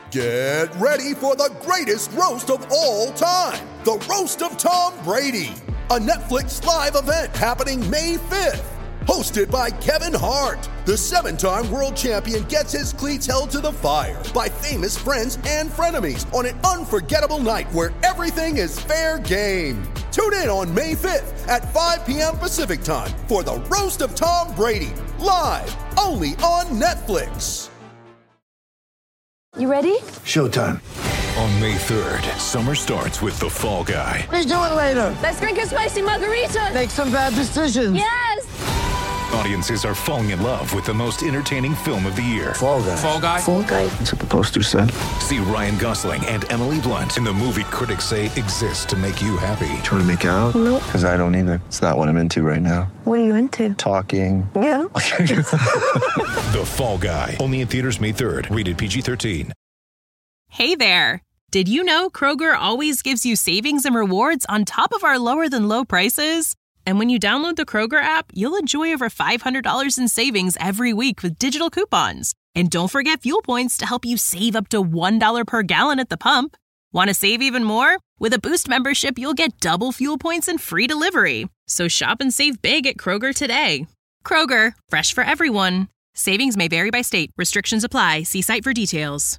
Get ready for the greatest roast of all time, the Roast of Tom Brady, a Netflix live event happening May 5th. Hosted by Kevin Hart, the 7-time world champion gets his cleats held to the fire by famous friends and frenemies on an unforgettable night where everything is fair game. Tune in on May 5th at 5 p.m. Pacific time for the Roast of Tom Brady, live only on Netflix. You ready? Showtime. On May 3rd, summer starts with The Fall Guy. Let's do it later. Let's drink a spicy margarita. Make some bad decisions. Yes! Audiences are falling in love with the most entertaining film of the year. Fall Guy. Fall Guy? Fall guy. That's what the poster said. See Ryan Gosling and Emily Blunt in the movie critics say exists to make you happy. Trying to make it out? Nope. Because I don't either. It's not what I'm into right now. What are you into? Talking. Yeah. The Fall Guy. Only in theaters May 3rd. Rated PG-13. Hey there. Did you know Kroger always gives you savings and rewards on top of our lower than low prices? And when you download the Kroger app, you'll enjoy over $500 in savings every week with digital coupons. And don't forget fuel points to help you save up to $1 per gallon at the pump. Want to save even more? With a Boost membership, you'll get double fuel points and free delivery. So shop and save big at Kroger today. Kroger, fresh for everyone. Savings may vary by state. Restrictions apply. See site for details.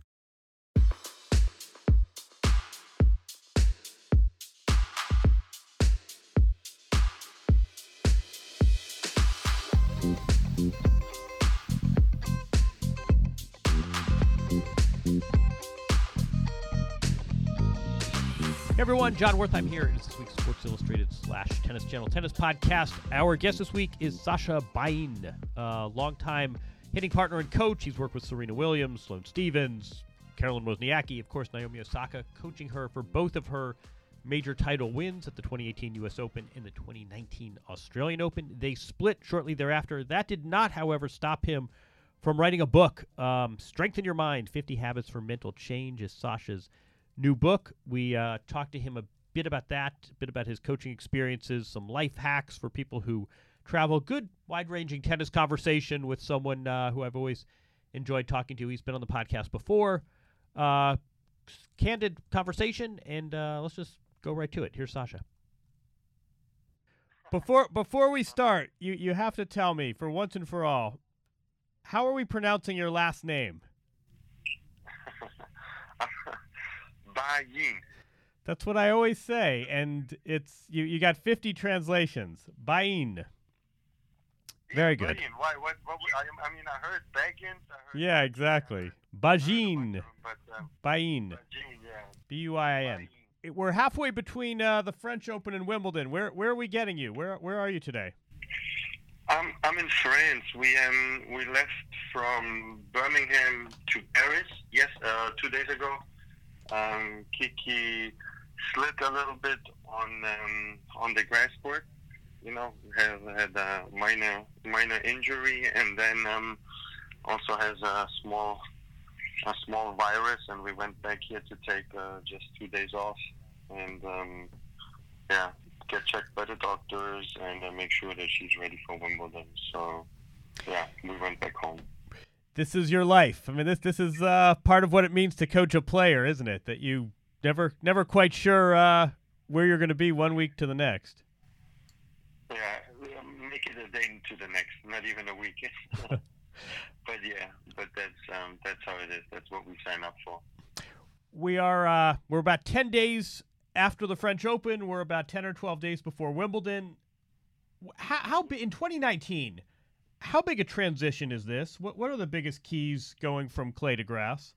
Hey everyone, John Wertheim here. It is this week's Sports Illustrated / Tennis Channel Tennis Podcast. Our guest this week is Sascha Bajin, a longtime hitting partner and coach. He's worked with Serena Williams, Sloane Stephens, Caroline Wozniacki, of course, Naomi Osaka, coaching her for both of her major title wins at the 2018 U.S. Open and the 2019 Australian Open. They split shortly thereafter. That did not, however, stop him from writing a book. Strengthen Your Mind, 50 Habits for Mental Change is Sascha's new book. We talked to him a bit about that, a bit about his coaching experiences, some life hacks for people who travel. Good, wide-ranging tennis conversation with someone who I've always enjoyed talking to. He's been on the podcast before. Candid conversation, and let's just go right to it. Here's Sascha. Before we start, you have to tell me, for once and for all, how are we pronouncing your last name? Bajin. That's what I always say, and it's you got 50 translations. Bajin. Very good. Bajin. Why? What? I mean, I heard Baggins. Yeah, exactly. Bajin. Bajin. Bajin, yeah. B-U-I-N. We're halfway between the French Open and Wimbledon. Where are we getting you? Where are you today? I'm in France. We left from Birmingham to Paris. Yes, 2 days ago. Kiki slipped a little bit on the grass court. You know, had a minor injury, and then also has a small virus. And we went back here to take just 2 days off, and get checked by the doctors and make sure that she's ready for Wimbledon. So we went back home. This is your life. I mean, this is part of what it means to coach a player, isn't it? That you never quite sure where you're going to be 1 week to the next. Yeah, make it a day to the next, not even a week. but that's how it is. That's what we sign up for. We're about 10 days after the French Open. We're about 10 or 12 days before Wimbledon. How in 2019? How big a transition is this? What are the biggest keys going from clay to grass?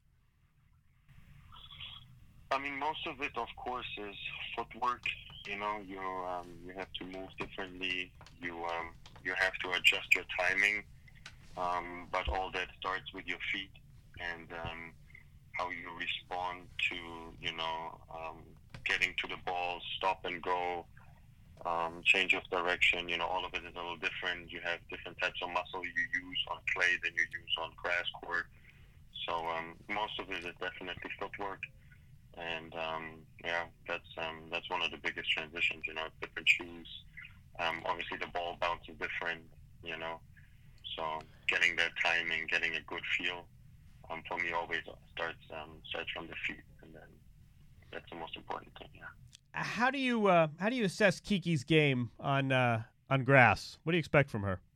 I mean, most of it, of course, is footwork. You know, you have to move differently. You have to adjust your timing. But all that starts with your feet and how you respond to, getting to the ball, stop and go. Change of direction, all of it is a little different. You have different types of muscle you use on clay than you use on grass court. So most of it is definitely footwork, and that's one of the biggest transitions. Different shoes. Obviously, the ball bounce is different. So getting that timing, getting a good feel, for me, always starts from the feet, and then that's the most important thing. Yeah. How do you assess Kiki's game on grass? What do you expect from her?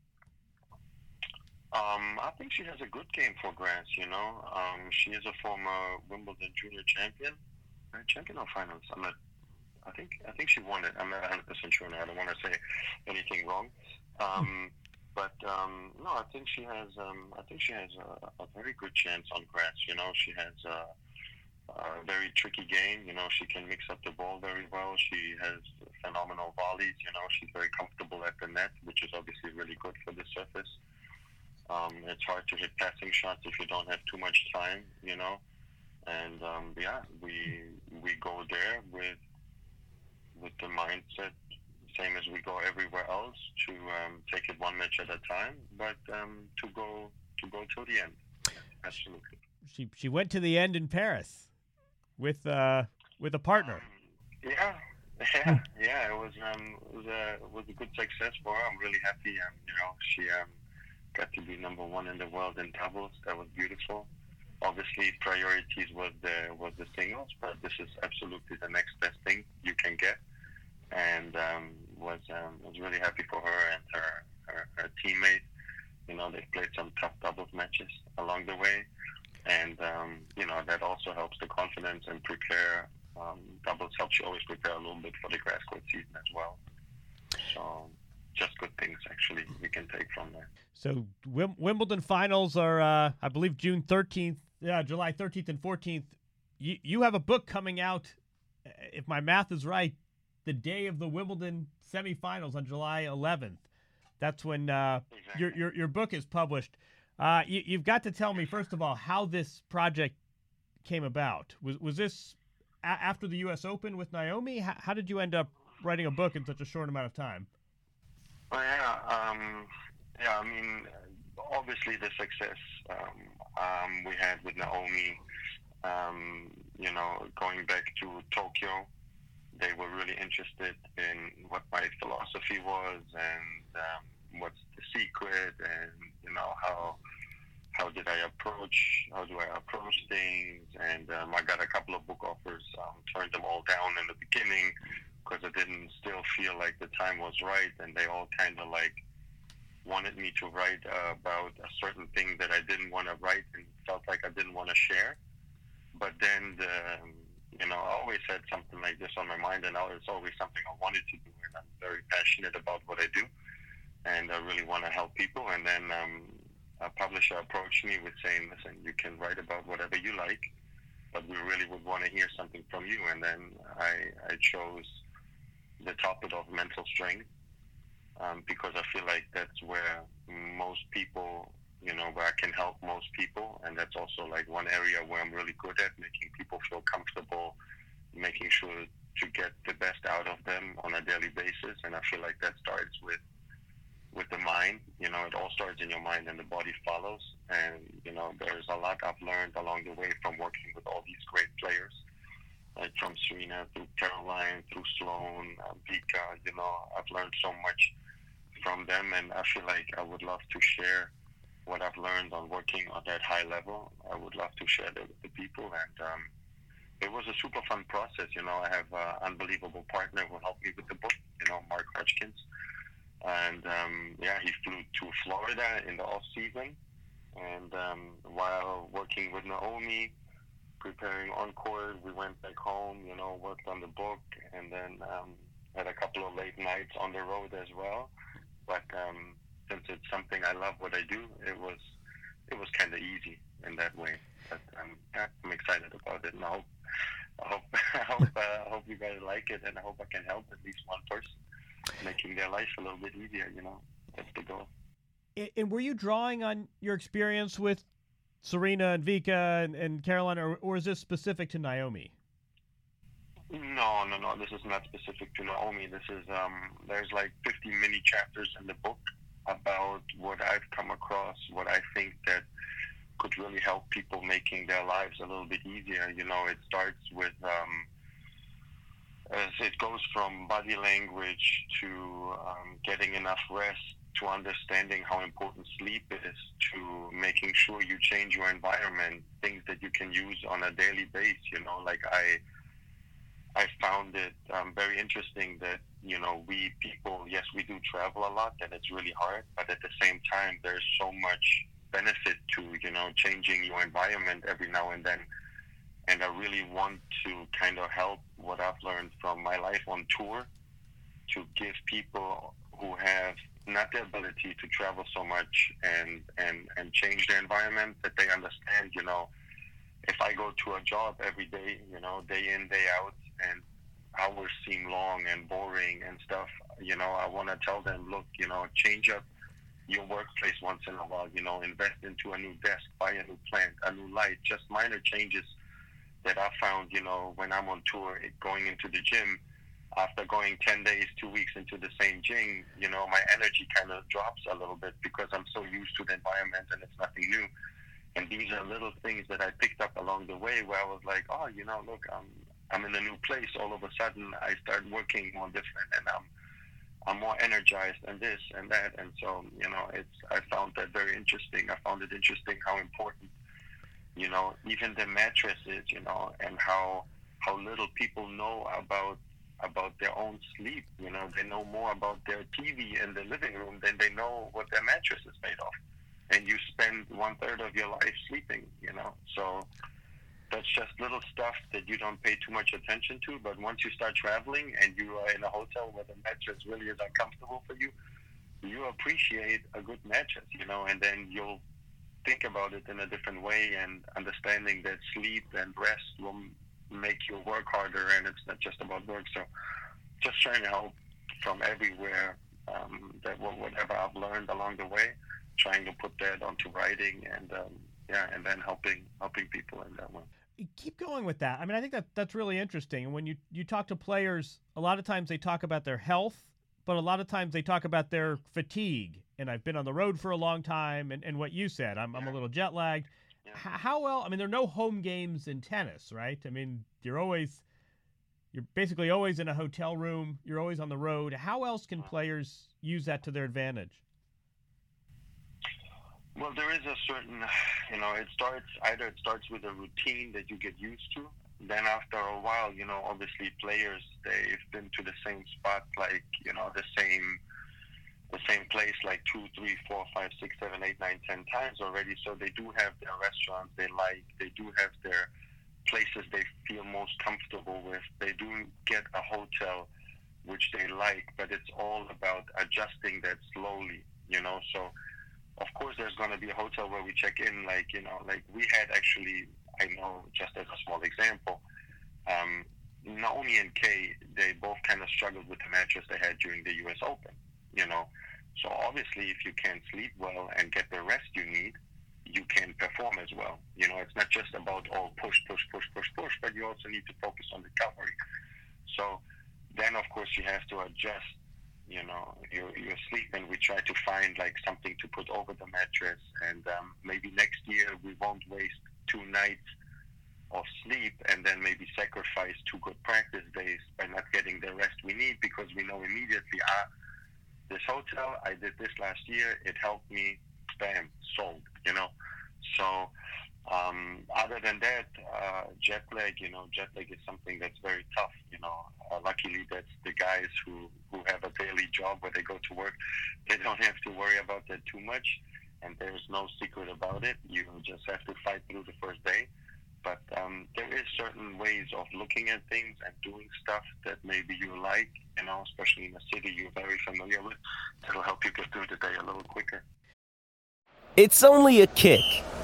I think she has a good game for grass. She is a former Wimbledon junior champion, right? Champion or finals? I think she won it. I'm not 100% sure now. I don't want to say anything wrong. But no, I think she has a very good chance on grass. She has a very tricky game. She can mix up the ball very well. She has phenomenal volleys. She's very comfortable at the net, which is obviously really good for the surface. It's hard to hit passing shots if you don't have too much time. And we go there with the mindset, same as we go everywhere else, to take it one match at a time, but to go till the end. Absolutely. She went to the end in Paris with a partner. Yeah. It was a good success for her. I'm really happy. She got to be number one in the world in doubles. That was beautiful. Obviously, priorities was the singles, but this is absolutely the next best thing you can get. And was really happy for her and her teammate. They played some tough doubles matches along the way, and that also helps the confidence and prepare. Doubles helps you always prepare a little bit for the grass court season as well. So just good things actually we can take from there. So Wimbledon finals are I believe June 13th, July 13th and 14th. You have a book coming out, if my math is right, the day of the Wimbledon semifinals on July 11th. That's when exactly. your book is published. You've got to tell me, first of all, how this project came about. Was this after the U.S. Open with Naomi? How did you end up writing a book in such a short amount of time? Well, I mean, obviously the success we had with Naomi, going back to Tokyo, they were really interested in what my philosophy was and what's the secret, and how do I approach things, and I got a couple of book offers, turned them all down in the beginning because I didn't still feel like the time was right, and they all kind of like wanted me to write about a certain thing that I didn't want to write and felt like I didn't want to share. But then I always had something like this on my mind, and it's always something I wanted to do, and I'm very passionate about what I do, and I really want to help people. And then a publisher approached me with saying, listen, you can write about whatever you like, but we really would want to hear something from you. And then I chose the topic of mental strength, because I feel like that's where most people, where I can help most people. And that's also like one area where I'm really good at, making people feel comfortable, making sure to get the best out of them on a daily basis. And I feel like that starts with the mind. It all starts in your mind and the body follows. And, there's a lot I've learned along the way from working with all these great players, like from Serena through Caroline, through Sloane, Vika. I've learned so much from them, and I feel like I would love to share what I've learned on working on that high level. I would love to share that with the people, and it was a super fun process. I have an unbelievable partner who helped me with the book, Mark Hodgkins, and he flew to Florida in the off season, and while working with Naomi, preparing on court, we went back home, worked on the book, and then had a couple of late nights on the road as well. But since it's something I love what I do, it was kind of easy in that way. But I'm excited about it, and I hope you guys like it, and I hope I can help at least one person, making their life a little bit easier. That's the goal. And were you drawing on your experience with Serena and Vika and Caroline, or is this specific to Naomi? No. This is not specific to Naomi. This is there's like 50 mini chapters in the book about what I've come across, what I think that could really help people making their lives a little bit easier. It starts with as it goes from body language to getting enough rest to understanding how important sleep is, to making sure you change your environment, things that you can use on a daily basis. Like I found it very interesting that, we people, yes, we do travel a lot and it's really hard, but at the same time, there's so much benefit to, changing your environment every now and then. And I really want to kind of help what I've learned from my life on tour to give people who have not the ability to travel so much and change their environment, that they understand, if I go to a job every day, day in, day out, and hours seem long and boring and stuff, I want to tell them, look, change up your workplace once in a while, invest into a new desk, buy a new plant, a new light, just minor changes that I found, when I'm on tour, going into the gym, after going 10 days, 2 weeks into the same gym, my energy kind of drops a little bit because I'm so used to the environment and it's nothing new. And these are little things that I picked up along the way where I was like, oh, look, I'm in a new place. All of a sudden, I start working more different, and I'm more energized and this and that. And so, I found that very interesting. I found it interesting how important, even the mattresses, and how little people know about their own sleep. They know more about their TV in the living room than they know what their mattress is made of. And you spend 1/3 of your life sleeping, So that's just little stuff that you don't pay too much attention to. But once you start traveling and you are in a hotel where the mattress really is uncomfortable for you, you appreciate a good mattress, and then you'll think about it in a different way, and understanding that sleep and rest will make your work harder, and it's not just about work. So just trying to help from everywhere, that whatever I've learned along the way, trying to put that onto writing, and and then helping people in that way. Keep going with that. I mean, I think that's really interesting. And when you talk to players, a lot of times they talk about their health, but a lot of times they talk about their fatigue. And I've been on the road for a long time, and what you said, I'm a little jet lagged. Yeah. How well? I mean, there are no home games in tennis, right? I mean, you're basically always in a hotel room. You're always on the road. How else can players use that to their advantage? Well, there is a certain, it starts with a routine that you get used to. Then after a while, obviously players, they've been to the same spot, like, the same place like 2, 3, 4, 5, 6, 7, 8, 9, 10 times already. So they do have their restaurants they like. They do have their places they feel most comfortable with. They do get a hotel which they like, but it's all about adjusting that slowly, So of course there's going to be a hotel where we check in, like we had actually, I know, just as a small example, Naomi and Kay, they both kind of struggled with the mattress they had during the U.S. Open, So obviously, if you can't sleep well and get the rest you need, you can perform as well. It's not just about push, but you also need to focus on recovery. So then, of course, you have to adjust, your sleep, and we try to find like something to put over the mattress. And maybe next year we won't waste 2 nights of sleep and then maybe sacrifice 2 good practice days by not getting the rest we need, because we know immediately, this hotel, I did this last year, it helped me, bam, sold, So other than that, jet lag is something that's very tough, luckily that's the guys who have a daily job where they go to work, they don't have to worry about that too much, and there's no secret about it. You just have to fight through the first day. But there is certain ways of looking at things and doing stuff that maybe you like, especially in a city you're very familiar with, that'll help you get through the day a little quicker. It's only a kick,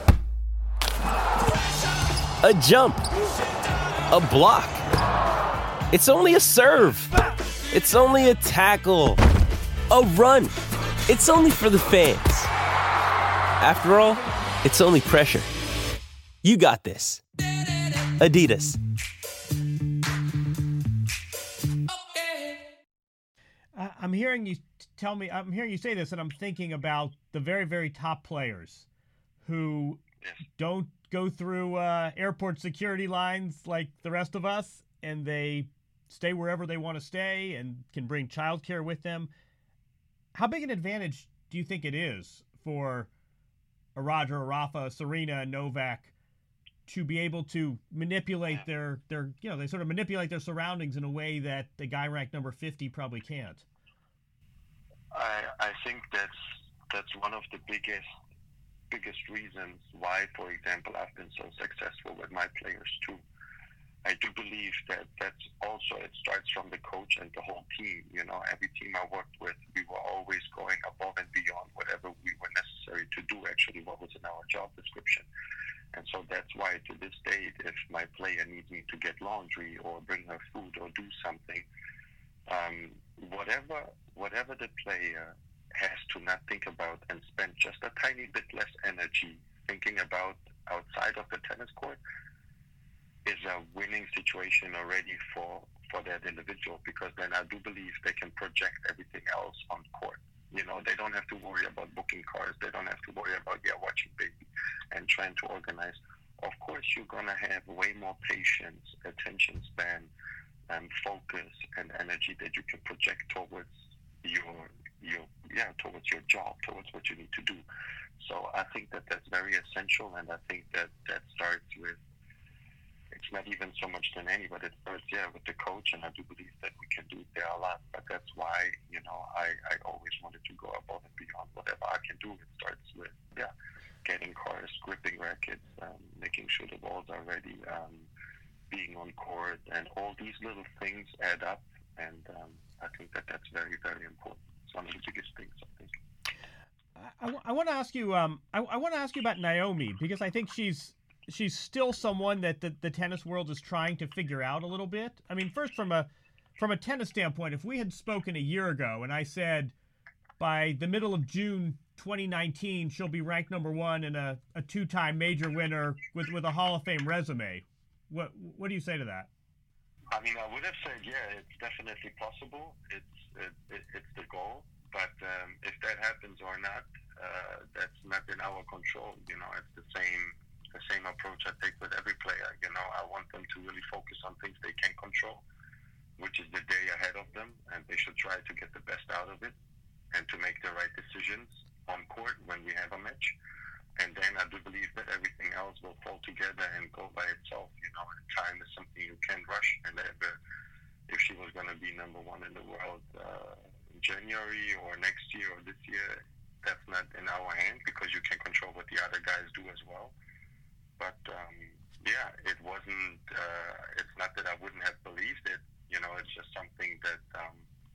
a jump, a block. It's only a serve. It's only a tackle, a run. It's only for the fans. After all, it's only pressure. You got this. Adidas. I'm hearing you say this, and I'm thinking about the very, very top players who don't go through airport security lines like the rest of us, and they stay wherever they want to stay and can bring childcare with them. How big an advantage do you think it is for a Roger, a Rafa, Serena, and Novak to be able to manipulate their they sort of manipulate their surroundings in a way that the guy ranked number 50 probably can't? I think that's one of the biggest reasons why, for example, I've been so successful with my players too. I do believe that's also, it starts from the coach and the whole team. Every team I worked with, we were always going above and beyond whatever we were necessary to do, actually, what was in our job description. And so that's why to this day, if my player needs me to get laundry or bring her food or do something, whatever the player has to not think about and spend just a tiny bit less energy thinking about outside of the tennis court is a winning situation already for that individual, because then I do believe they can project everything else on court. They don't have to worry about booking cars. They don't have to worry about watching baby and trying to organize. Of course, you're gonna have way more patience, attention span, and focus and energy that you can project towards towards your job, towards what you need to do. So I think that's very essential, and I think that starts with, it's not even so much than any, but it starts, with the coach, and I do believe that we can do it there a lot. But that's why, I always wanted to go above and beyond whatever I can do. It starts with, getting cars, gripping rackets, making sure the balls are ready, being on court, and all these little things add up, and I think that's very, very important. It's one of the biggest things, I think. I want to ask you. I want to ask you about Naomi, because I think she's still someone that the tennis world is trying to figure out a little bit. I mean, first from a tennis standpoint, if we had spoken a year ago and I said by the middle of June 2019 she'll be ranked number 1 and a 2-time major winner with a Hall of Fame resume, what do you say to that? I mean, I would have said, it's definitely possible. It's the goal. But if that happens or not, that's not in our control. It's the same approach I take with every player. I want them to really focus on things they can control, which is the day ahead of them, and they should try to get the best out of it and to make the right decisions on court when we have a match. And then I do believe that everything else will fall together and go by itself. And time is something you can't rush. And if she was going to be number 1 in the world in January or next year or this year, that's not in our hand, because you can control what the other guys do as well. But it wasn't. It's not that I wouldn't have believed it. It's just something that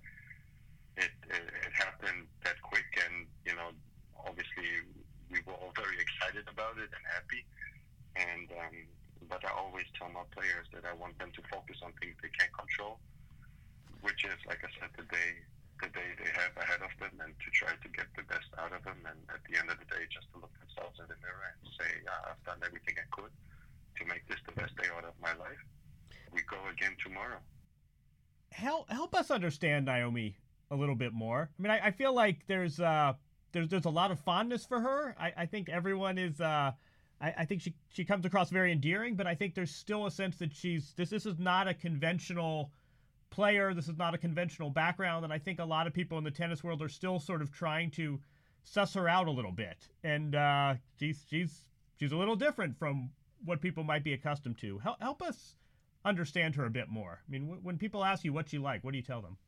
it happened that quick, and obviously we were all very excited about it and happy. And but I always tell my players that I want them to focus on things they can control, which is, like I said, the day they have ahead of them, and to try to get the best out of them, and at the end of the day just to look themselves in the mirror and say, I've done everything I could to make this the best day out of my life. We go again tomorrow. Help us understand Naomi a little bit more. I mean, I feel like there's a lot of fondness for her. I think everyone is I think she comes across very endearing, but I think there's still a sense that this is not a conventional player. This is not a conventional background, and I think a lot of people in the tennis world are still sort of trying to suss her out a little bit. And she's a little different from what people might be accustomed to. Help us understand her a bit more. I mean, when people ask you what you like, what do you tell them?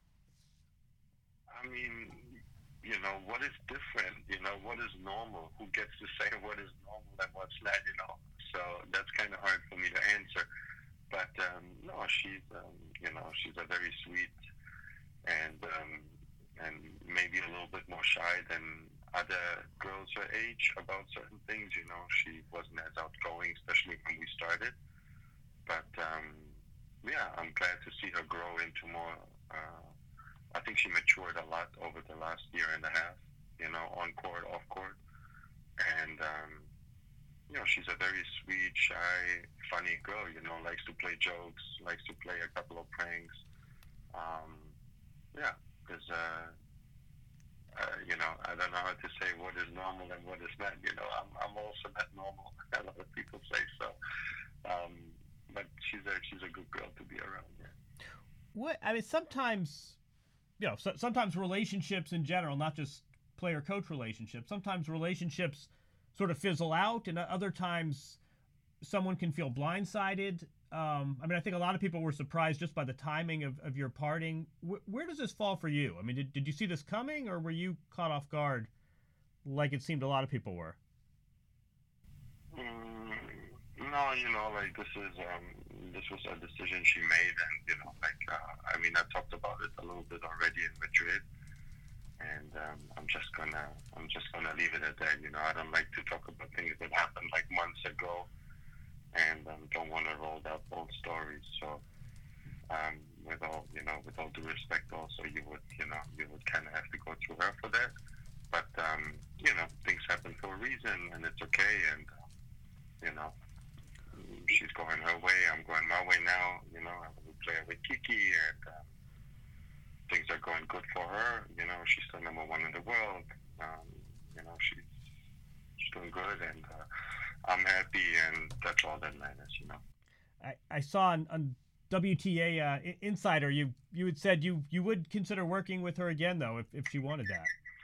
I mean, what is different? What is normal? Who gets to say what is normal and what's not? So that's kind of hard for me to answer. But no, she's she's a very sweet and maybe a little bit more shy than other girls her age about certain things. She wasn't as outgoing, especially when we started. But I'm glad to see her grow into more. I think she matured a lot over the last year and a half. On court, off court, and she's a very sweet, shy, funny girl. Likes to play jokes, likes to play a couple of pranks. There's I don't know how to say what is normal and what is not. I'm also not normal. A lot of people say so. But she's a good girl to be around. Yeah. Sometimes, sometimes relationships in general, not just player-coach relationship. Sometimes relationships sort of fizzle out, and other times someone can feel blindsided. I mean, I think a lot of people were surprised just by the timing of your parting. Where does this fall for you? I mean, did you see this coming, or were you caught off guard like it seemed a lot of people were? No, like this was a decision she made, and I mean, I talked about it a little bit already in Madrid, and I'm just gonna leave it at that. I don't like to talk about things that happened like months ago, and don't want to roll up old stories. So, with all due respect, also you would kind of have to go through her for that. But things happen for a reason, and it's okay. And she's going her way. I'm going my way now. I'm playing with Kiki, and things are going good for her. She's the number one in the world. She's doing good, and I'm happy, and that's all that matters. I saw on WTA Insider you had said you would consider working with her again, though, if she wanted that.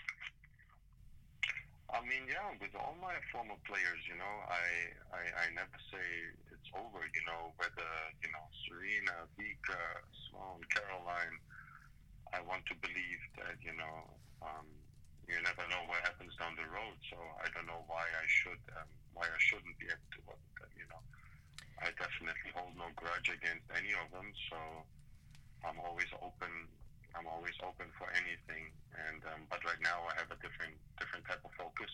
I mean, yeah, with all my former players, I never say it's over, whether, Serena, Vika, Sloane, Caroline, I want to believe that, you never know what happens down the road, so I don't know why I shouldn't be able to work with them, I definitely hold no grudge against any of them, so I'm always open for anything, and but right now I have a different type of focus.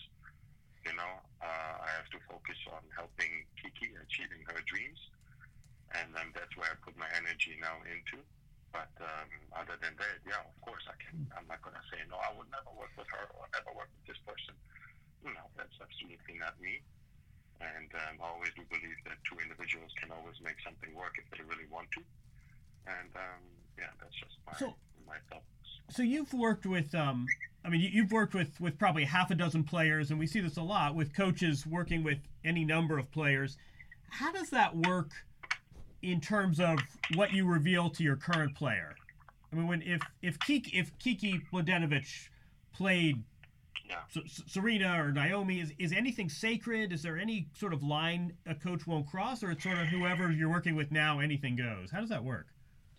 I have to focus on helping Kiki achieving her dreams, and that's where I put my energy now into. But other than that, yeah, of course I'm not gonna say no. I would never work with her or never work with this person. No, that's absolutely not me. And I always do believe that two individuals can always make something work if they really want to. And yeah, that's just my thoughts. So you've worked with, you've worked with probably half a dozen players, and we see this a lot with coaches working with any number of players. How does that work in terms of what you reveal to your current player? I mean, if Kiki Mladenovic played Serena or Naomi, is anything sacred? Is there any sort of line a coach won't cross, or it's sort of whoever you're working with now, anything goes? How does that work?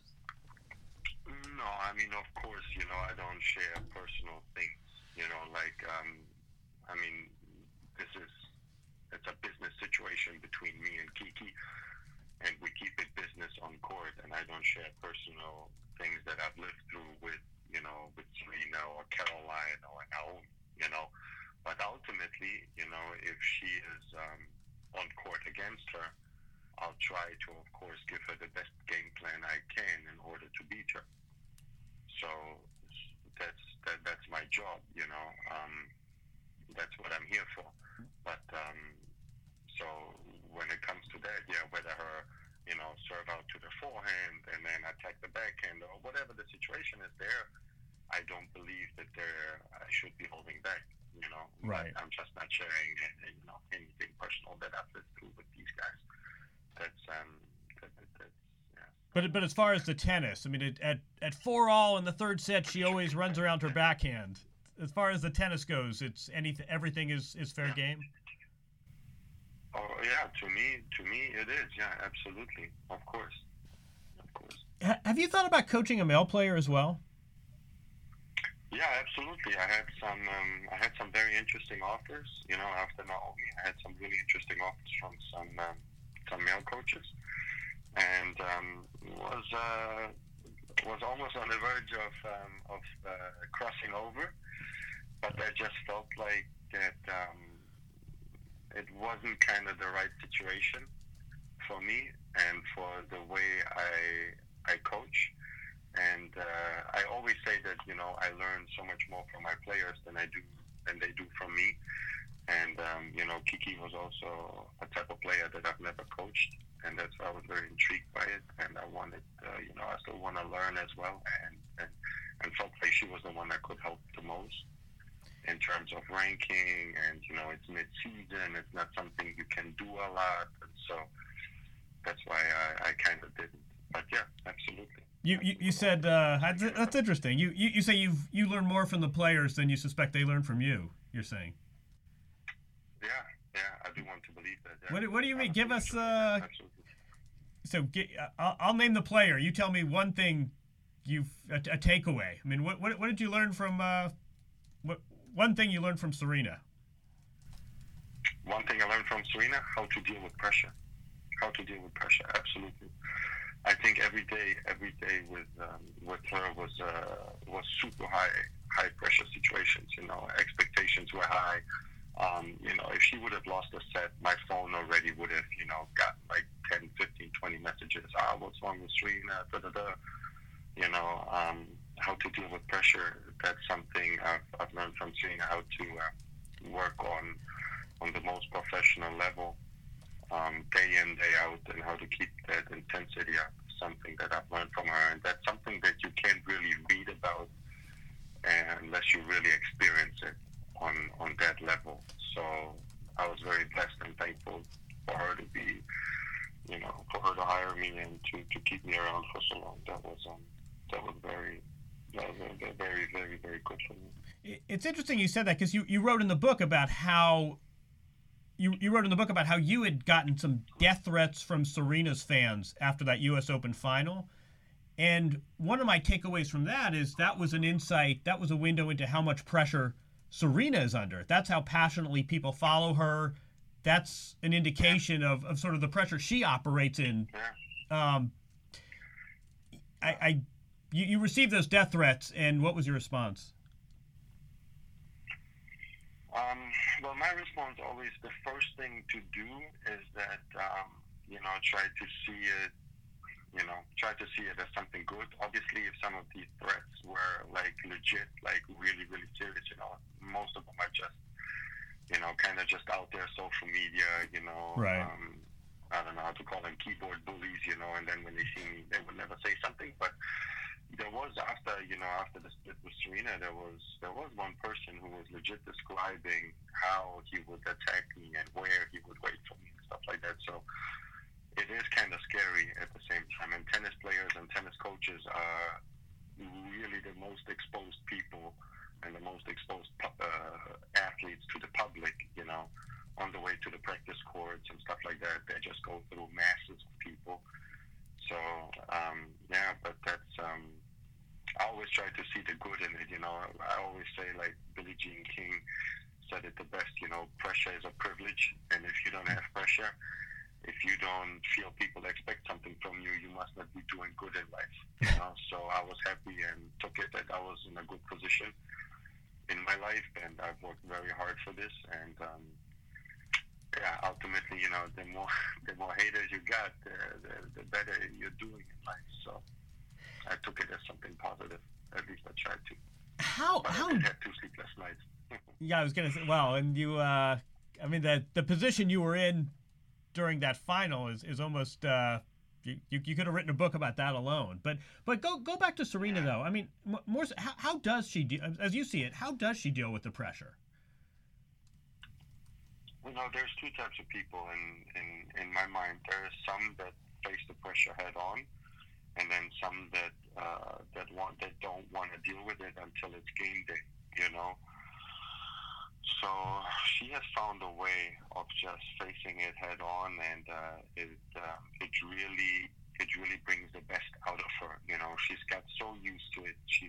No, I mean, of course, I don't share personal things, it's a business situation between me and Kiki, and we keep it business on court, and I don't share personal things that I've lived through with Serena or Caroline or Naomi, but ultimately, if she is on court against her, I'll try to, of course, give her the best game plan I can in order to beat her. So that's my job, that's what I'm here for. But so when it comes to that, yeah, whether her, serve out to the forehand and then attack the backhand or whatever the situation is there, I don't believe that I should be holding back, Right. But I'm just not sharing, anything personal that I've lived through with these guys. That's yeah. But as far as the tennis, I mean, at 4-all in the third set, she always runs around her backhand. As far as the tennis goes, everything is fair game. Oh yeah, to me it is. Yeah, absolutely, of course. Have you thought about coaching a male player as well? Yeah, absolutely. I had some very interesting offers. After Naomi, I had some really interesting offers from some male coaches, and was almost on the verge of crossing over, but I just felt like that it wasn't kind of the right situation for me and for the way I coach. And I always say that I learn so much more from my players than they do from me. And Kiki was also a type of player that I've never coached, and that's why I was very intrigued by it. And I wanted, I still want to learn as well, and felt like she was the one that could help the most in terms of ranking. And it's mid-season; it's not something you can do a lot, and so that's why I kind of didn't. But yeah, absolutely. You said that's interesting. You say you learn more from the players than you suspect they learn from you. You're saying. Yeah, I do want to believe that. Yeah. What do you mean? Give us. Absolutely. So I'll name the player. You tell me one thing. A takeaway. I mean, what did you learn from? One thing you learned from Serena? One thing I learned from Serena: how to deal with pressure. Absolutely. I think every day with her was super high pressure situations. Expectations were high. If she would have lost a set, my phone already would have gotten like 10, 15, 20 messages. What's wrong with Serena? How to deal with pressure. That's something I've learned from Serena, how to work on the most professional level, day in, day out, and how to keep that intensity up. Something that I've learned from her, and that's something that you can't really read about unless you really experience it on that level. So I was very blessed and thankful for her to be, for her to hire me and to keep me around for so long. That was very, very, very, very good for me. It's interesting you said that, because you wrote in the book about how you wrote in the book about how you had gotten some death threats from Serena's fans after that U.S. Open final. And one of my takeaways from that is that was an insight, that was a window into how much pressure Serena is under. That's how passionately people follow her. That's an indication of sort of the pressure she operates in. You received those death threats, and what was your response? Well, my response always, the first thing to do is that, try to see it as something good. Obviously, if some of these threats were like legit, like really, really serious, most of them are just, kind of just out there, social media, Right. I don't know how to call them, keyboard bullies, and then when they see me, they would never say something. But there was after the split with Serena, there was one person who was legit describing how he would attack me and where he would wait for me and stuff like that. So it is kind of scary at the same time. And tennis players and tennis coaches are really the most exposed people and the most exposed athletes to the public, on the way to the practice courts and stuff like that. They just go through masses of people. So, but that's, I always try to see the good in it, I always say, like Billie Jean King said it the best, pressure is a privilege, and if you don't have pressure, if you don't feel people expect something from you, you must not be doing good in life, So I was happy and took it that I was in a good position in my life, and I've worked very hard for this, and, ultimately, the more haters you got, the better you're doing in life. So I took it as something positive. At least I tried to. How I did have 2 sleepless nights. Yeah, I was gonna say. Well, and you, the position you were in during that final is almost. You could have written a book about that alone. But go back to Serena though. I mean, more. How does she as you see it? How does she deal with the pressure? There's 2 types of people in my mind. There are some that face the pressure head on, and then some that don't want to deal with it until it's game day. So she has found a way of just facing it head on, and it really brings the best out of her. She's got so used to it. She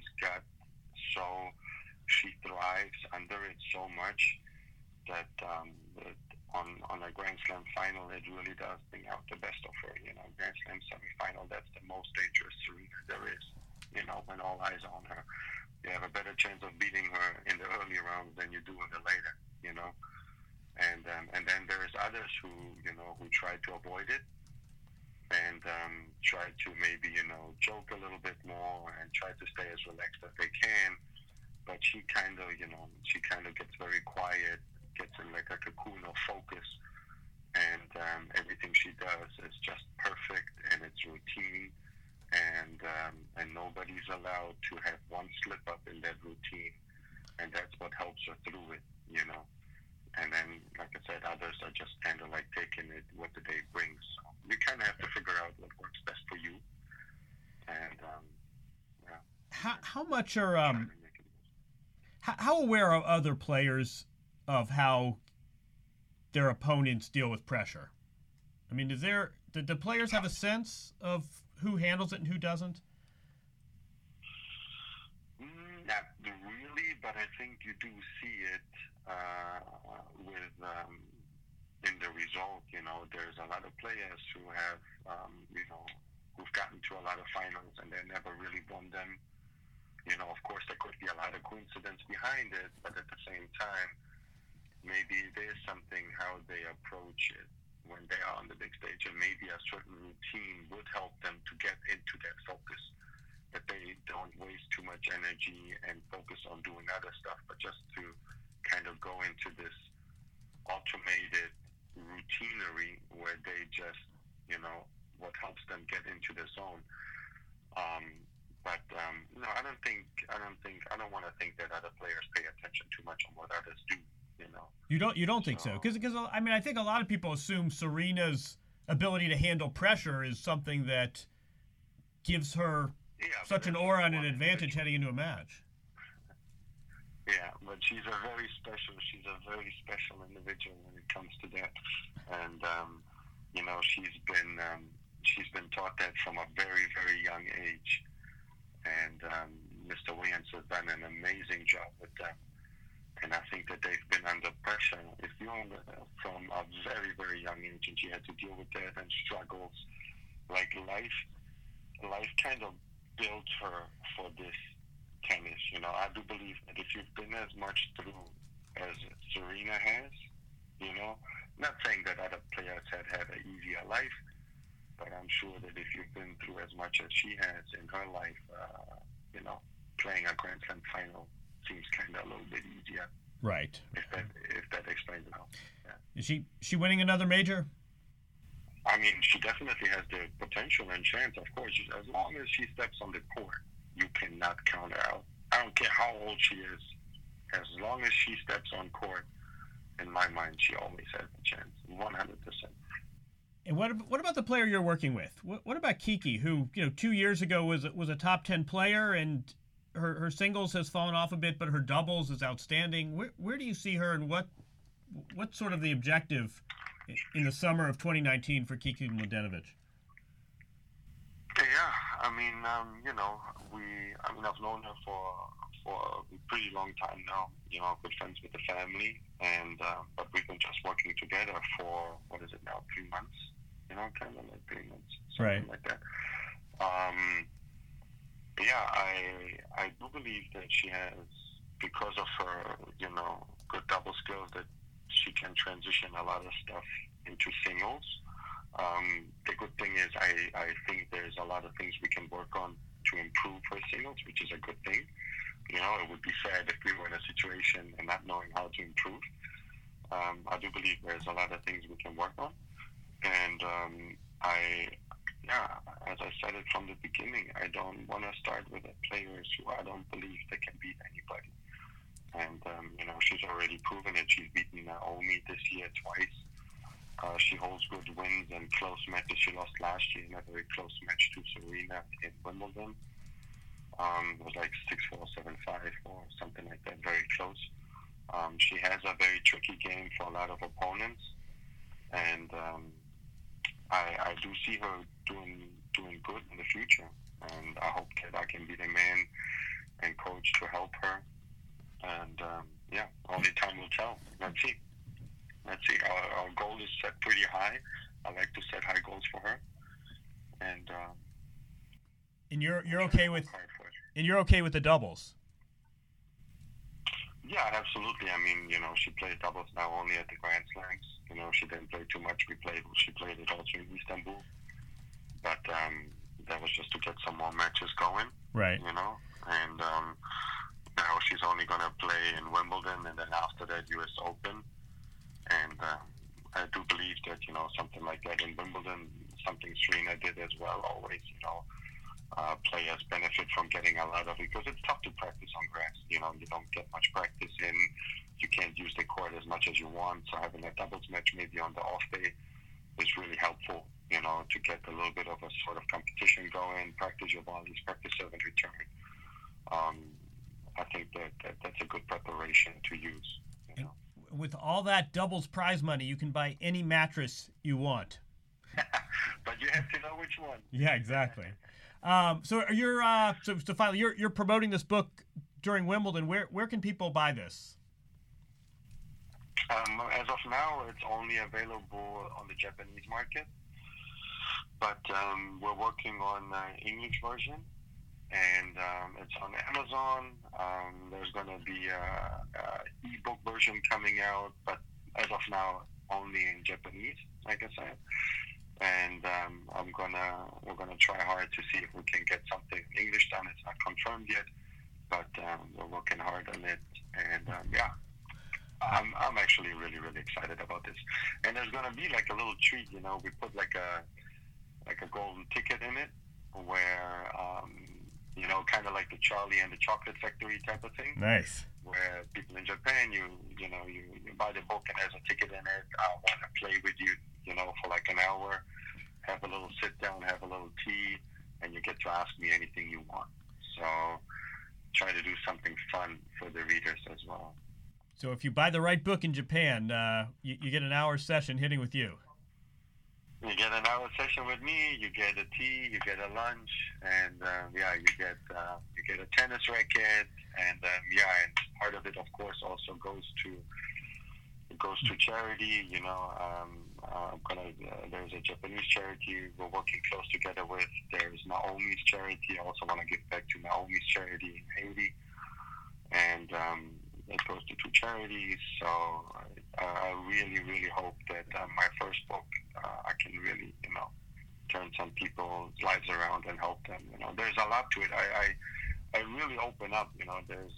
thrives under it so much that on a Grand Slam final, it really does bring out the best of her. Grand Slam semifinal, that's the most dangerous Serena there is. When all eyes are on her, you have a better chance of beating her in the early rounds than you do in the later. And then there's others who try to avoid it and try to maybe joke a little bit more and try to stay as relaxed as they can. But she kind of gets very quiet, gets in like a cocoon of focus, and everything she does is just perfect, and it's routine, and nobody's allowed to have one slip up in that routine, and that's what helps her through it, And then, like I said, others are just kind of like taking it what the day brings. So you kind of have to figure out what works best for you, and How much are how aware are other players of how their opponents deal with pressure? I mean, do the players have a sense of who handles it and who doesn't? Not really, but I think you do see it with in the result. There's a lot of players who have, who've gotten to a lot of finals and they never really won them. Of course, there could be a lot of coincidence behind it, but at the same time, maybe there's something how they approach it when they are on the big stage, and maybe a certain routine would help them to get into that focus, that they don't waste too much energy and focus on doing other stuff, but just to kind of go into this automated routinery where they just, what helps them get into the zone. I don't want to think that other players pay attention too much on what others do. You don't think so? Because I mean, I think a lot of people assume Serena's ability to handle pressure is something that gives her such an aura and an advantage heading into a match. Yeah, but she's a very special individual when it comes to that, and she's been taught that from a very, very young age, and Mr. Williams has done an amazing job with them. And I think that they've been under pressure. If you're from a very, very young age and she had to deal with that and struggles, like life kind of built her for this tennis. I do believe that if you've been as much through as Serena has, not saying that other players had an easier life, but I'm sure that if you've been through as much as she has in her life, playing a Grand Slam final seems kind of a little bit easier. Right. If that explains it all. Yeah. Is she winning another major? I mean, she definitely has the potential and chance, of course. As long as she steps on the court, you cannot count her out. I don't care how old she is. As long as she steps on court, in my mind, she always has a chance, 100%. And what about the player you're working with? What about Kiki, who 2 years ago was a top 10 player, and her singles has fallen off a bit, but her doubles is outstanding. Where do you see her, and what's sort of the objective in the summer of 2019 for Kiki Mladenovic? Yeah, I mean, I've known her for a pretty long time now. Good friends with the family, and but we've been just working together for 3 months? Kind of like 3 months, something like that. Yeah, I do believe that she has, because of her, good double skills, that she can transition a lot of stuff into singles. The good thing is I think there's a lot of things we can work on to improve her singles, which is a good thing. It would be sad if we were in a situation and not knowing how to improve. I do believe there's a lot of things we can work on. And as I said it from the beginning, I don't want to start with players who I don't believe they can beat anybody. And, she's already proven it. She's beaten Naomi this year twice. She holds good wins and close matches. She lost last year in a very close match to Serena in Wimbledon. It was like 6-4, 7-5 or something like that, very close. She has a very tricky game for a lot of opponents. And I do see her doing good in the future. And I hope that I can be the man and coach to help her. And, only time will tell. Let's see. Our goal is set pretty high. I like to set high goals for her. And you're okay with the doubles? Yeah, absolutely. I mean, she played doubles now only at the Grand Slams. She didn't play too much. She played it also in Istanbul. But that was just to get some more matches going. Right. And now she's only going to play in Wimbledon and then after that US Open. And I do believe that, something like that in Wimbledon, something Serena did as well, always, players benefit from getting a lot of it because it's tough to practice on grass. You don't get much practice in. You can't use the court as much as you want. So having a doubles match maybe on the off day is really helpful, to get a little bit of a sort of competition going, practice your volleys, practice serve and return. I think that's a good preparation to use. You know? With all that doubles prize money, you can buy any mattress you want. But you have to know which one. Yeah, exactly. So you're so finally you're promoting this book during Wimbledon. Where can people buy this? As of now, it's only available on the Japanese market, but we're working on the English version, and it's on Amazon. There's going to be a ebook version coming out, but as of now, only in Japanese, like I said. And we're gonna try hard to see if we can get something in English done. It's not confirmed yet, but we're working hard on it. And I'm actually really, really excited about this. And there's gonna be like a little treat, you know. We put like a golden ticket in it, where you know, kind of like the Charlie and the Chocolate Factory type of thing. Nice. Where people in Japan, you buy the book and there's a ticket in it. I want to play with you, you know, for like an hour, have a little sit down, have a little tea, and you get to ask me anything you want. So try to do something fun for the readers as well. So if you buy the right book in Japan, you get an hour session hitting with you. You get an hour session with me. You get a tea. You get a lunch, and you get a tennis racket, and and part of it, of course, also goes to charity. You know, there's a Japanese charity we're working close together with. There's Naomi's charity. I also want to give back to Naomi's charity in Haiti, and it goes to 2 charities. So I really, really hope that my first book, I can really, you know, turn some people's lives around and help them. You know, there's a lot to it. I really open up. You know,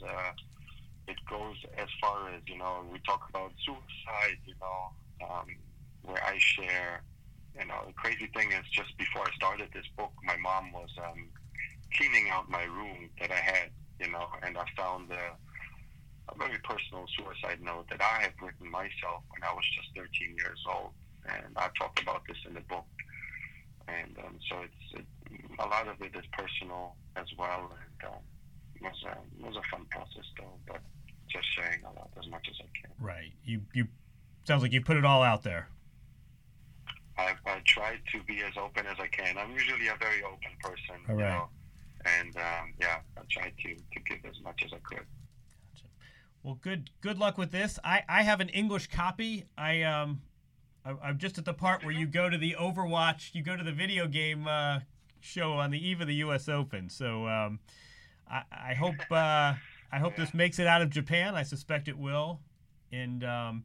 it goes as far as, you know, we talk about suicide. You know, where I share. You know, the crazy thing is, just before I started this book, my mom was cleaning out my room that I had. You know, and I found a very personal suicide note that I had written myself when I was just 13 years old, and I talk about this in the book. And so a lot of it is personal as well, and it was a fun process though, but just sharing a lot as much as I can. Right. You sounds like you put it all out there. I try to be as open as I can. I'm usually a very open person, all right. You know, and I try to give as much as I could. Well, good luck with this. I have an English copy. I'm just at the part where you go to the Overwatch, you go to the video game show on the eve of the U.S. Open. So I hope this makes it out of Japan. I suspect it will. And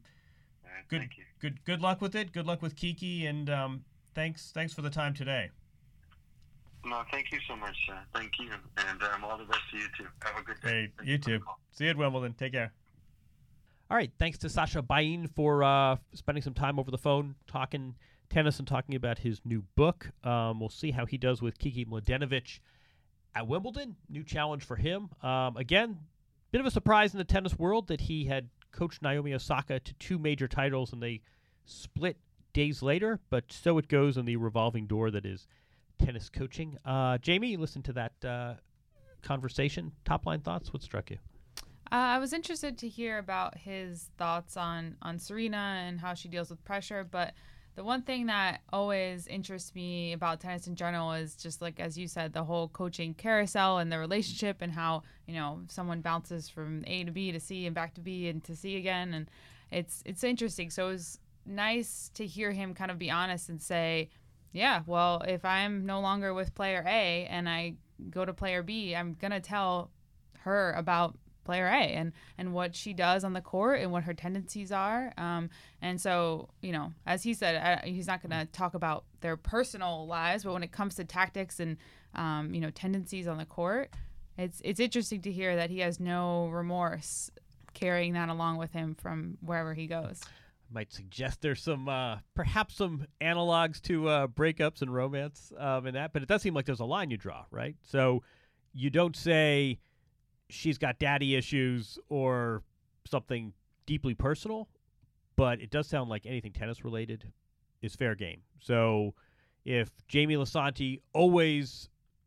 good luck with it. Good luck with Kiki. And thanks for the time today. No, thank you so much, sir. Thank you. And all the best to you, too. Have a good day. Hey, you too. See you at Wimbledon. Take care. All right. Thanks to Sasha Bain for spending some time over the phone talking tennis and talking about his new book. We'll see how he does with Kiki Mladenovic at Wimbledon. New challenge for him. Again, bit of a surprise in the tennis world that he had coached Naomi Osaka to 2 major titles and they split days later. But so it goes in the revolving door that is tennis coaching. Jamie, you listened to that conversation. Top line thoughts? What struck you? I was interested to hear about his thoughts on Serena and how she deals with pressure. But the one thing that always interests me about tennis in general is just like, as you said, the whole coaching carousel and the relationship and how, you know, someone bounces from A to B to C and back to B and to C again. And it's interesting. So it was nice to hear him kind of be honest and say, yeah, well, if I'm no longer with player A and I go to player B, I'm going to tell her about player A and what she does on the court and what her tendencies are. And so, you know, as he said, he's not going to talk about their personal lives, but when it comes to tactics and, you know, tendencies on the court, it's interesting to hear that he has no remorse carrying that along with him from wherever he goes. Might suggest there's some perhaps some analogs to breakups and romance in that, but it does seem like there's a line you draw, right? So you don't say she's got daddy issues or something deeply personal, but it does sound like anything tennis related is fair game. So if Jamie Lisanti always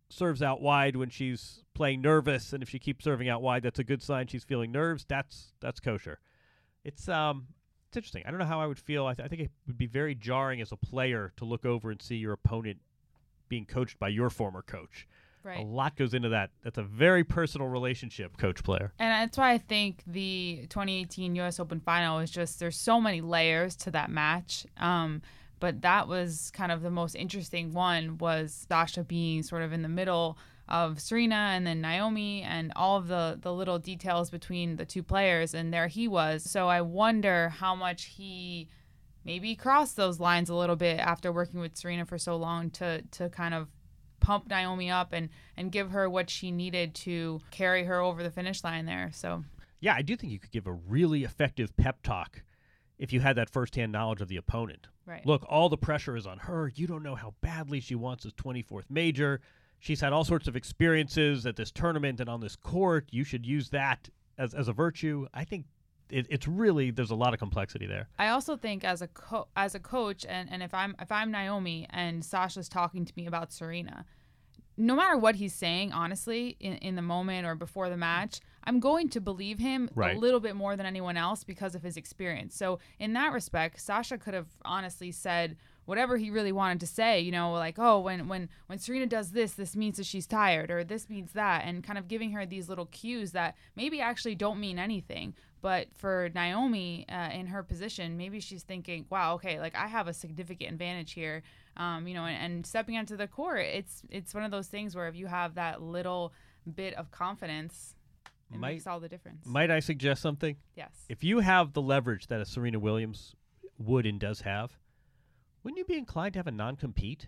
serves out wide when she's playing nervous, and if she keeps serving out wide, that's a good sign she's feeling nerves. That's kosher. It's interesting. I don't know how I would feel. I think it would be very jarring as a player to look over and see your opponent being coached by your former coach. Right. A lot goes into that. That's a very personal relationship, coach-player. And that's why I think the 2018 U.S. Open final is just, there's so many layers to that match. But that was kind of the most interesting one, was Sasha being sort of in the middle of Serena and then Naomi and all of the little details between the two players, and there he was. So I wonder how much he maybe crossed those lines a little bit after working with Serena for so long to kind of pump Naomi up and give her what she needed to carry her over the finish line there. So yeah, I do think you could give a really effective pep talk if you had that firsthand knowledge of the opponent. Right. Look, all the pressure is on her. You don't know how badly she wants his 24th major. She's had all sorts of experiences at this tournament and on this court. You should use that as a virtue. I think it's really, there's a lot of complexity there. I also think as a coach, and if I'm Naomi and Sasha's talking to me about Serena, no matter what he's saying, honestly, in the moment or before the match, I'm going to believe him a little bit more than anyone else because of his experience. So in that respect, Sasha could have honestly said whatever he really wanted to say, you know, like, oh, when Serena does this means that she's tired, or this means that, and kind of giving her these little cues that maybe actually don't mean anything. But for Naomi in her position, maybe she's thinking, wow, okay, like I have a significant advantage here. You know, and stepping onto the court, it's one of those things where if you have that little bit of confidence, it makes all the difference. Might I suggest something? Yes. If you have the leverage that a Serena Williams would and does have, wouldn't you be inclined to have a non-compete?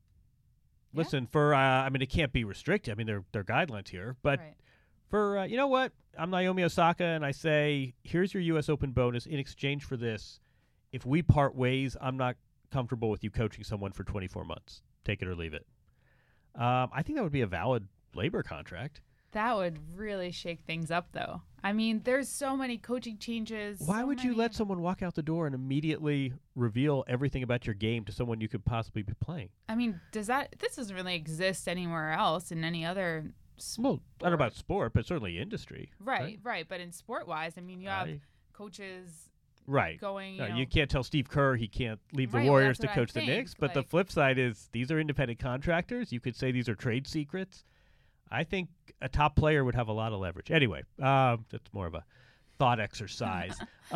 Yeah. Listen, I mean, it can't be restricted. I mean, there are guidelines here, but for you know what? I'm Naomi Osaka, and I say, here's your U.S. Open bonus in exchange for this. If we part ways, I'm not comfortable with you coaching someone for 24 months. Take it or leave it. I think that would be a valid labor contract. That would really shake things up, though. I mean, there's so many coaching changes. Why would you let someone walk out the door and immediately reveal everything about your game to someone you could possibly be playing? I mean, this doesn't really exist anywhere else in any other sport. Well, I don't know about sport, but certainly industry. Right. But in sport-wise, I mean, you have coaches going, you can't tell Steve Kerr he can't leave the Warriors to coach the Knicks, but the flip side is these are independent contractors. You could say these are trade secrets. I think a top player would have a lot of leverage. Anyway, that's more of a thought exercise.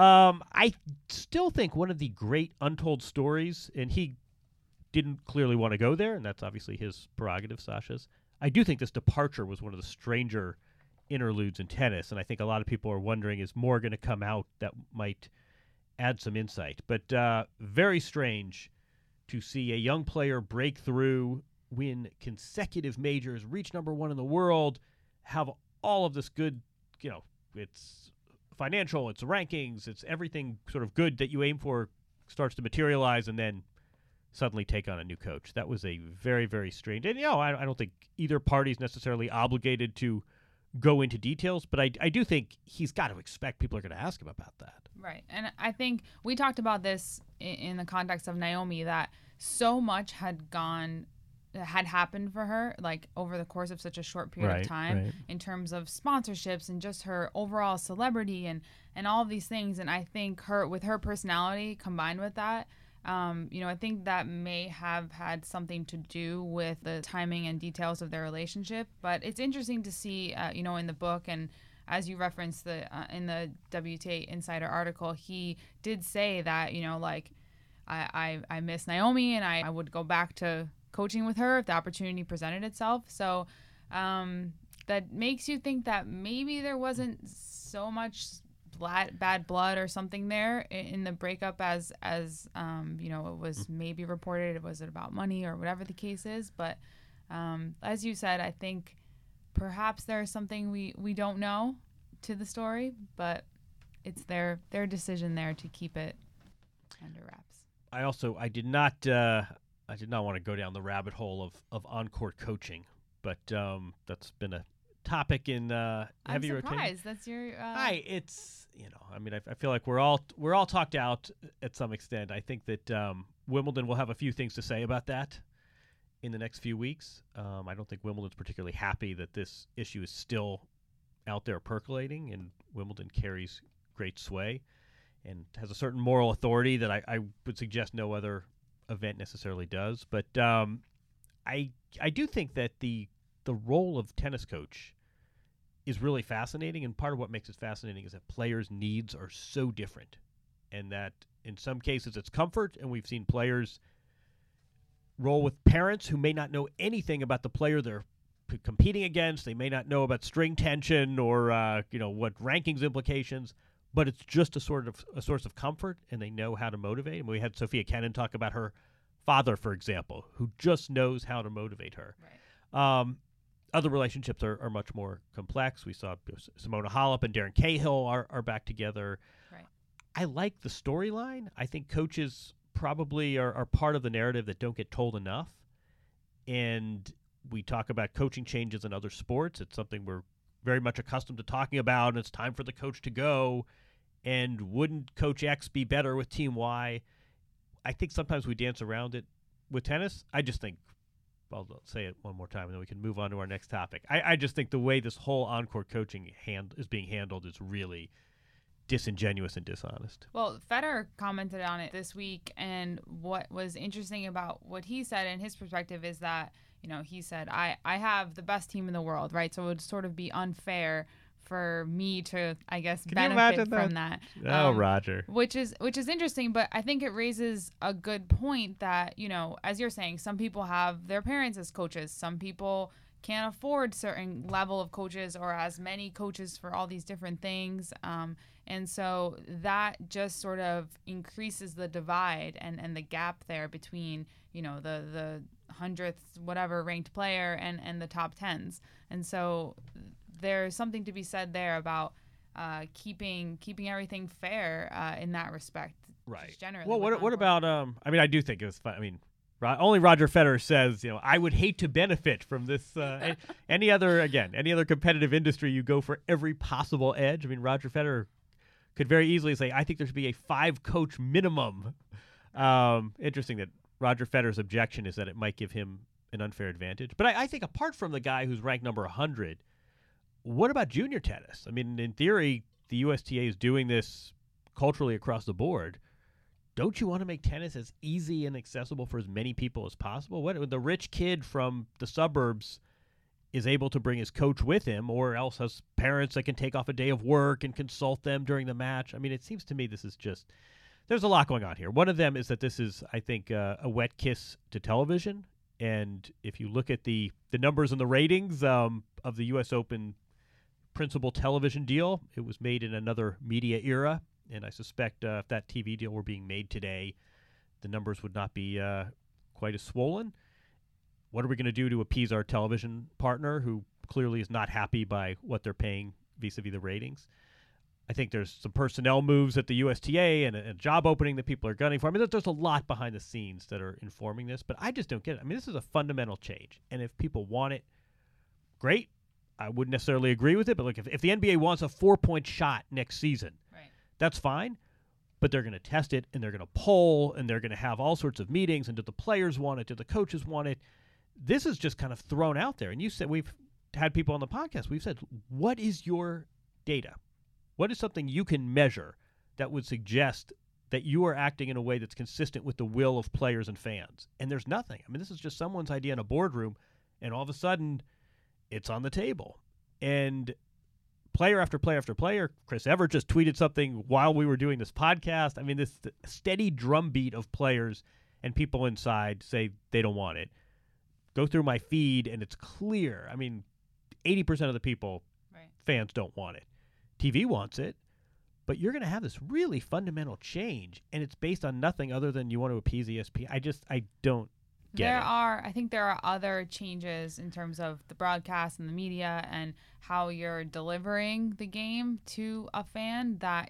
I still think one of the great untold stories, and he didn't clearly want to go there, and that's obviously his prerogative, Sasha's. I do think this departure was one of the stranger interludes in tennis, and I think a lot of people are wondering, is more going to come out that might add some insight? But very strange to see a young player break through, win consecutive majors, reach #1 in the world, have all of this good, you know, it's financial, it's rankings, it's everything sort of good that you aim for starts to materialize, and then suddenly take on a new coach. That was a very, very strange. And, you know, I don't think either party is necessarily obligated to go into details, but I do think he's got to expect people are going to ask him about that. Right. And I think we talked about this in the context of Naomi, that so much had happened for her, like over the course of such a short period of time, in terms of sponsorships and just her overall celebrity and all of these things. And I think with her personality combined with that, you know, I think that may have had something to do with the timing and details of their relationship. But it's interesting to see, you know, in the book, and as you referenced in the WTA Insider article, he did say that, you know, like, I miss Naomi and I would go back to coaching with her if the opportunity presented itself. So that makes you think that maybe there wasn't so much bad blood or something there in the breakup as you know, it was maybe reported. Was it about money or whatever the case is? But as you said, I think perhaps there's something we don't know to the story, but it's their decision there to keep it under wraps. I did not want to go down the rabbit hole of on-court coaching, but that's been a topic in heavy rotation. I'm surprised. That's your. It's, you know, I mean, I feel like we're all talked out at some extent. I think that Wimbledon will have a few things to say about that, in the next few weeks. I don't think Wimbledon's particularly happy that this issue is still out there percolating, and Wimbledon carries great sway and has a certain moral authority that I would suggest no other event necessarily does. But I do think that the role of tennis coach is really fascinating, and part of what makes it fascinating is that players' needs are so different, and that in some cases it's comfort, and we've seen players roll with parents who may not know anything about the player they're competing against. They may not know about string tension or what rankings implications, but it's just a source of comfort, and they know how to motivate. And we had Sophia Kenin talk about her father, for example, who just knows how to motivate her. Right. Other relationships are much more complex. We saw Simona Halep and Darren Cahill are back together. Right. I like the storyline. I think coaches probably are part of the narrative that don't get told enough. And we talk about coaching changes in other sports. It's something we're very much accustomed to talking about, and it's time for the coach to go. And wouldn't Coach X be better with Team Y? I think sometimes we dance around it with tennis. I just think, I'll say it one more time, and then we can move on to our next topic. I just think the way this whole on-court coaching is being handled is really disingenuous and dishonest. Well, Federer commented on it this week, and what was interesting about what he said in his perspective is that, he said, I have the best team in the world, right? So it would sort of be unfair for me to, I guess, benefit from that. Oh, Roger. Which is interesting, but I think it raises a good point that, as you're saying, some people have their parents as coaches. Some people can't afford certain level of coaches or as many coaches for all these different things. And so that just sort of increases the divide and the gap there between, the 100th whatever ranked player and the top 10s. And so there's something to be said there about keeping everything fair in that respect. Right. Generally. Well, what about I do think it was fun. Only Roger Federer says, I would hate to benefit from this. Any other competitive industry, you go for every possible edge. Roger Federer could very easily say, I think there should be a 5-coach minimum. Interesting that Roger Federer's objection is that it might give him an unfair advantage. But I think apart from the guy who's ranked number 100, what about junior tennis? In theory, the USTA is doing this culturally across the board. Don't you want to make tennis as easy and accessible for as many people as possible? What the rich kid from the suburbs is able to bring his coach with him, or else has parents that can take off a day of work and consult them during the match. It seems to me this is just, there's a lot going on here. One of them is that this is, I think, a wet kiss to television. And if you look at the numbers and the ratings of the U.S. Open principal television deal, it was made in another media era. And I suspect if that TV deal were being made today, the numbers would not be quite as swollen. What are we going to do to appease our television partner, who clearly is not happy by what they're paying vis-a-vis the ratings? I think there's some personnel moves at the USTA and a job opening that people are gunning for. There's a lot behind the scenes that are informing this, but I just don't get it. This is a fundamental change. And if people want it, great. I wouldn't necessarily agree with it, but look, if the NBA wants a 4-point shot next season, right, that's fine. But they're going to test it, and they're going to poll, and they're going to have all sorts of meetings. And do the players want it? Do the coaches want it? This is just kind of thrown out there. And you said, we've had people on the podcast, we've said, what is your data? What is something you can measure that would suggest that you are acting in a way that's consistent with the will of players and fans? And there's nothing. This is just someone's idea in a boardroom, and all of a sudden it's on the table. And player after player after player, Chris Evert just tweeted something while we were doing this podcast. This steady drumbeat of players and people inside say they don't want it. Go through my feed, and it's clear. 80% of the people, right, fans don't want it. TV wants it, but you're going to have this really fundamental change, and it's based on nothing other than you want to appease ESPN. I don't get it. I think there are other changes in terms of the broadcast and the media and how you're delivering the game to a fan that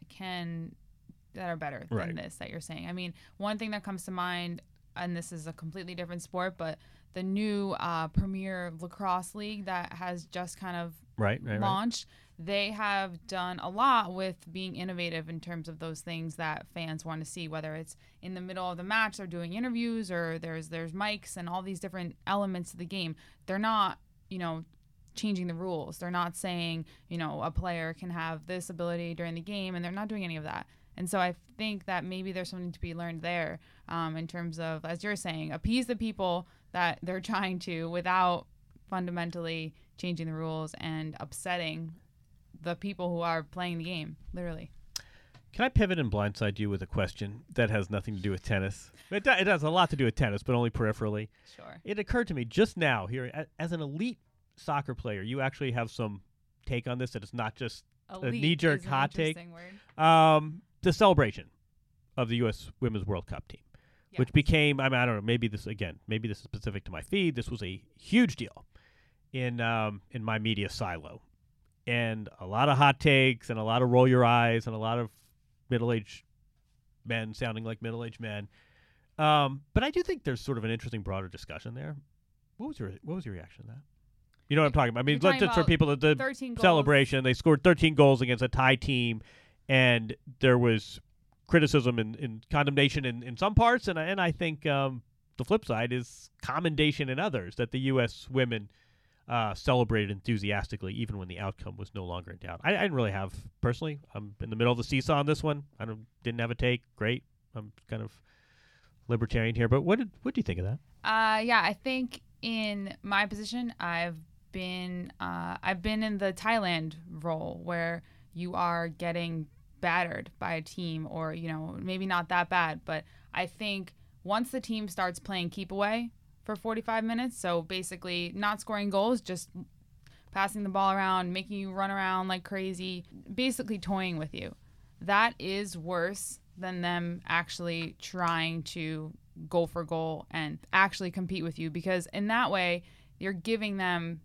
are better than right, this that you're saying. One thing that comes to mind, and this is a completely different sport, but the new Premier Lacrosse League that has just kind of launched. they have done a lot with being innovative in terms of those things that fans want to see, whether it's in the middle of the match, they're doing interviews, or there's mics and all these different elements of the game. They're not, changing the rules. They're not saying, a player can have this ability during the game, and they're not doing any of that. And so I think that maybe there's something to be learned there in terms of, as you're saying, appease the people that they're trying to without fundamentally changing the rules and upsetting the people who are playing the game, literally. Can I pivot and blindside you with a question that has nothing to do with tennis? It has a lot to do with tennis, but only peripherally. Sure. It occurred to me just now here, as an elite soccer player, you actually have some take on this, that it's not just a knee-jerk hot take. The celebration of the U.S. Women's World Cup team, which became, I don't know, maybe this is specific to my feed. This was a huge deal in my media silo. And a lot of hot takes and a lot of roll your eyes and a lot of middle-aged men sounding like middle-aged men. But I do think there's sort of an interesting broader discussion there. What was your reaction to that? You know what I'm talking about? I mean, just for people, the celebration, they scored 13 goals against a Thai team, and there was criticism and condemnation in some parts, and I think the flip side is commendation in others, that the U.S. women celebrated enthusiastically even when the outcome was no longer in doubt. I didn't really have, personally, I'm in the middle of the seesaw on this one. I didn't have a take. Great. I'm kind of libertarian here, but what do you think of that? I think in my position, I've been in the Thailand role where you are getting battered by a team, or maybe not that bad, but I think once the team starts playing keep away for 45 minutes, so basically not scoring goals, just passing the ball around, making you run around like crazy, basically toying with you, that is worse than them actually trying to go for goal and actually compete with you, because in that way you're giving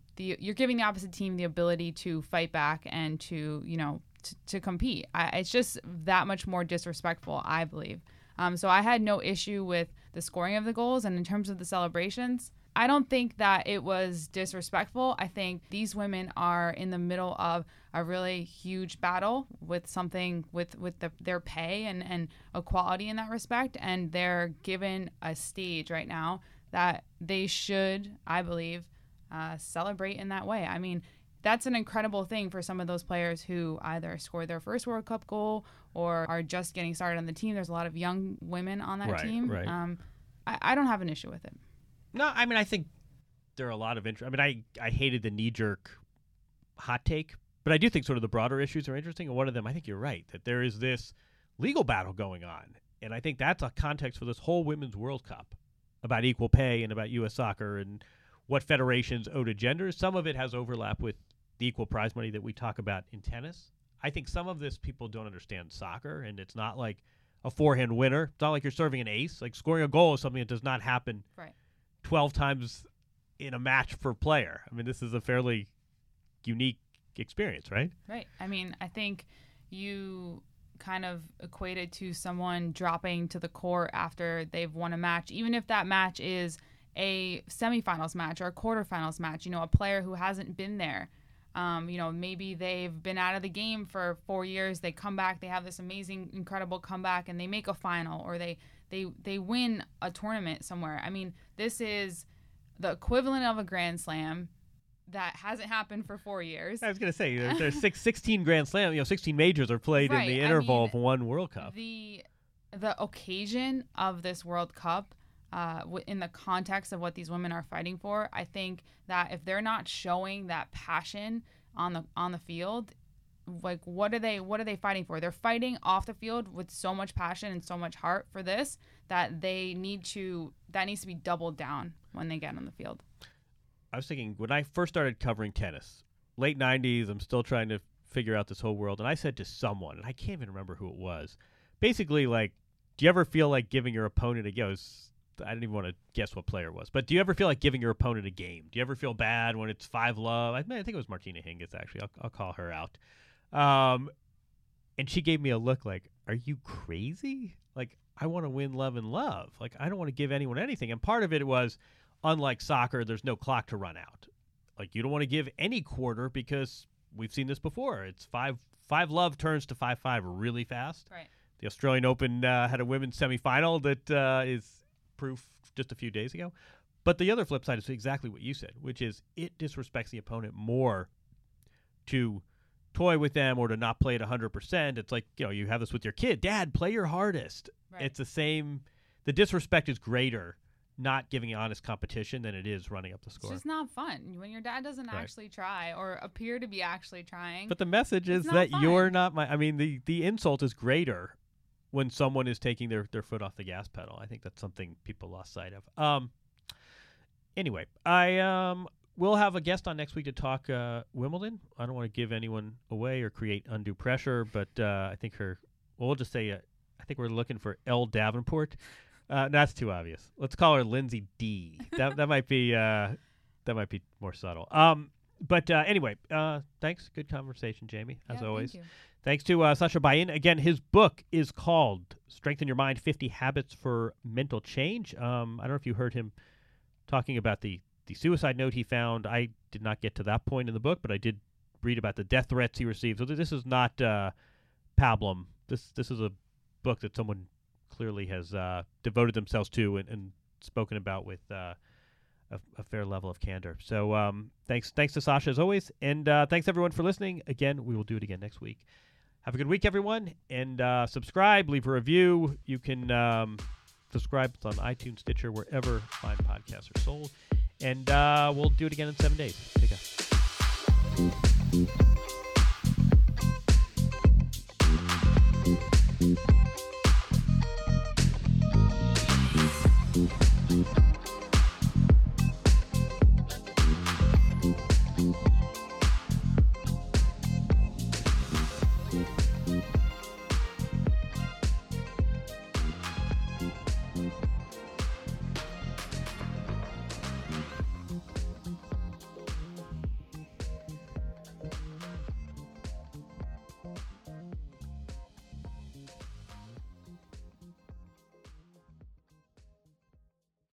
the opposite team the ability to fight back and to to compete. It's just that much more disrespectful, I believe. So I had no issue with the scoring of the goals, and in terms of the celebrations, I don't think that it was disrespectful. I think these women are in the middle of a really huge battle with something with their pay and equality in that respect, and they're given a stage right now that they should, I believe, celebrate in that way. I mean, that's an incredible thing for some of those players who either scored their first World Cup goal or are just getting started on the team. There's a lot of young women on that team. Right. I don't have an issue with it. No, I mean, I think there are a lot of interest. I mean, I hated the knee-jerk hot take, but I do think sort of the broader issues are interesting. And one of them, I think you're right, that there is this legal battle going on. And I think that's a context for this whole Women's World Cup about equal pay and about U.S. soccer and what federations owe to genders. Some of it has overlap with the equal prize money that we talk about in tennis. I think some of this people don't understand soccer, and it's not like a forehand winner. It's not like you're serving an ace. Like scoring a goal is something that does not happen 12 times in a match per player. I mean, this is a fairly unique experience, right? Right. I mean, I think you kind of equated to someone dropping to the court after they've won a match, even if that match is a semifinals match or a quarterfinals match, a player who hasn't been there. Maybe they've been out of the game for 4 years. They come back, they have this amazing, incredible comeback, and they make a final, or they win a tournament somewhere. I mean, this is the equivalent of a Grand Slam that hasn't happened for 4 years. I was going to say, there's 16 Grand Slam, 16 majors are played in the interval of one World Cup. The occasion of this World Cup, in the context of what these women are fighting for, I think that if they're not showing that passion on the field, like what are they fighting for? They're fighting off the field with so much passion and so much heart for this that that needs to be doubled down when they get on the field. I was thinking when I first started covering tennis, late 90s, I'm still trying to figure out this whole world, and I said to someone, and I can't even remember who it was, basically like, do you ever feel like giving your opponent I didn't even want to guess what player it was, but do you ever feel like giving your opponent a game? Do you ever feel bad when it's 5-love? I think it was Martina Hingis, actually. I'll call her out. And she gave me a look like, are you crazy? Like, I want to win love and love. Like, I don't want to give anyone anything. And part of it was, unlike soccer, there's no clock to run out. Like, you don't want to give any quarter because we've seen this before. It's 5-love turns to 5-5 really fast. Right. The Australian Open had a women's semifinal that is proof just a few days ago. But the other flip side is exactly what you said, which is it disrespects the opponent more to toy with them or to not play at 100%. It's like, you have this with your kid. Dad, play your hardest. Right. It's the same. The disrespect is greater not giving honest competition than it is running up the score. It's just not fun when your dad doesn't actually try or appear to be actually trying. But the message is that you're not the insult is greater when someone is taking their foot off the gas pedal. I think that's something people lost sight of. Anyway, we'll have a guest on next week to talk Wimbledon. I don't want to give anyone away or create undue pressure, but I think we'll just say, I think we're looking for Elle Davenport. That's too obvious. Let's call her Lindsay D. that might be more subtle. But anyway, thanks. Good conversation, Jamie, as always. Thank you. Thanks to Sacha Bayin. Again, his book is called Strengthen Your Mind, 50 Habits for Mental Change. I don't know if you heard him talking about the suicide note he found. I did not get to that point in the book, but I did read about the death threats he received. So this is not pablum. This is a book that someone clearly has devoted themselves to and spoken about with a fair level of candor. So thanks to Sacha as always, and thanks everyone for listening. Again, we will do it again next week. Have a good week, everyone, and subscribe, leave a review. You can subscribe. It's on iTunes, Stitcher, wherever fine podcasts are sold. And we'll do it again in 7 days. Take care.